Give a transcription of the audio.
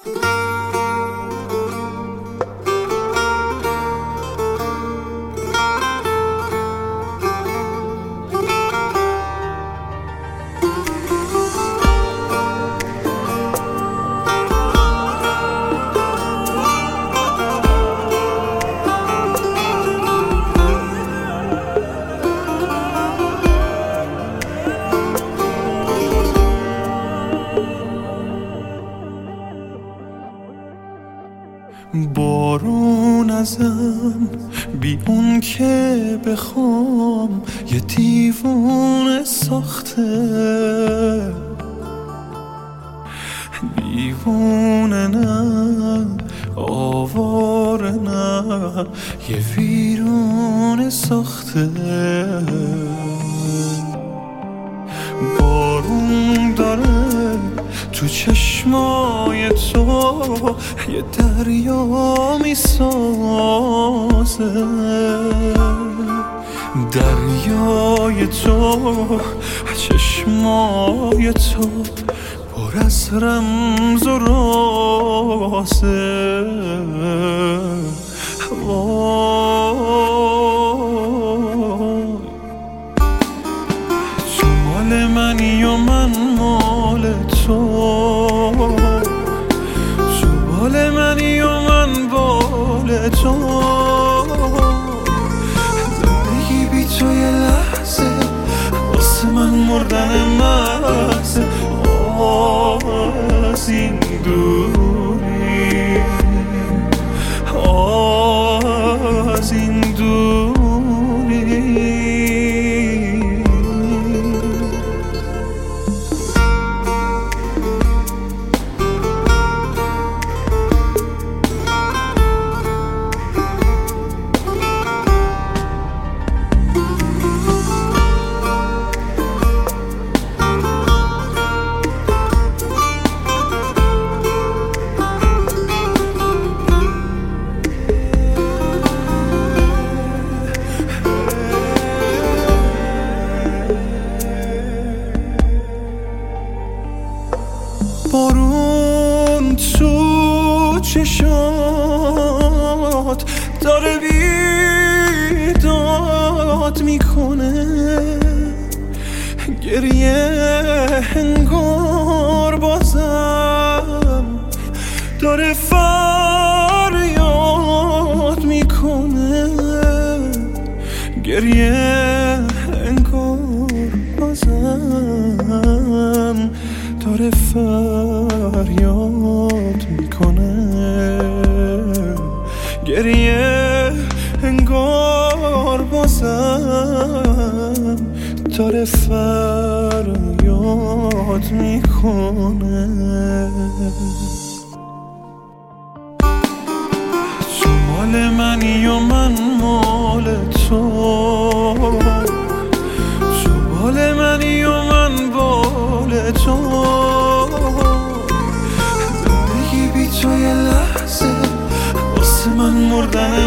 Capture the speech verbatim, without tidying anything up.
بارون ازم بی اون که بخوام یه دیوونه ساخته، دیوونه نه آواره نه یه ویرونه ساخته. بارون داره تو چشمای تو یه دریا میسازه، دریای تو چشمای تو پر از رمز و رازه. تو مال منی و من مال تو، تو بال منی و من بال تو. زندگی بی تو یه لحظه واسه من مردن محضه. از این دوری، از این دوری. بارون تو چشات داره بیداد میکنه، گریه انگار بازم داره فریاد میکنه، گریه انگار بازم داره فریاد میکنه، گریه انگار بازم داره فریاد میکنه. تو مال منی و من مال تو، تو بال منی و من بال تو. زندگی بی تو یه لحظه واسه من مردن